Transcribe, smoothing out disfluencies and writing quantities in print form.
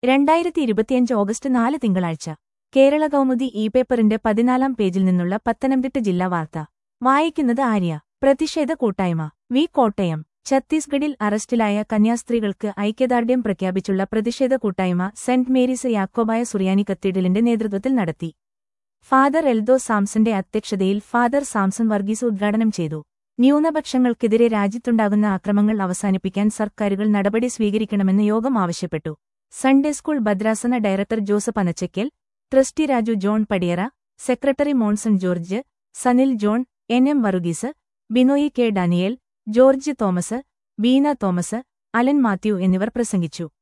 2025 August 4 തിങ്കളാഴ്ച കേരള കൗമുദി പേപ്പറിന്റെ 14-ാം പേജിൽ നിന്നുള്ള പത്തനംതിട്ട ജില്ലാ വാർത്ത വായിക്കുന്നത് ആര്യ. പ്രതിഷേധ കൂട്ടായ്മ വി. കോട്ടയം. ഛത്തീസ്ഗഡിൽ അറസ്റ്റിലായ കന്യാസ്ത്രീകൾക്ക് ഐക്യദാർഢ്യം പ്രഖ്യാപിച്ചുള്ള പ്രതിഷേധ കൂട്ടായ്മ സെന്റ് മേരീസ് യാക്കോബായ സുറിയാനി കത്തീഡ്രലിന്റെ നേതൃത്വത്തിൽ നടത്തി. ഫാദർ എൽദോ സാംസന്റെ അധ്യക്ഷതയിൽ ഫാദർ സാംസൺ വർഗീസ് ഉദ്ഘാടനം ചെയ്തു. ന്യൂനപക്ഷങ്ങൾക്കെതിരെ രാജ്യത്തുണ്ടാകുന്ന അക്രമങ്ങൾ അവസാനിപ്പിക്കാൻ സർക്കാരുകൾ നടപടി സ്വീകരിക്കണമെന്ന് യോഗം ആവശ്യപ്പെട്ടു. സൺഡേ സ്കൂൾ ഭദ്രാസന director Joseph Anachaykkal, trustee Raju John Padiyara, secretary Monson George, Sanil John, N. Varughese, Binoy K. Daniel, George Thomas, Beena Thomas, Alan Mathew എന്നിവർ പ്രസംഗിച്ചു.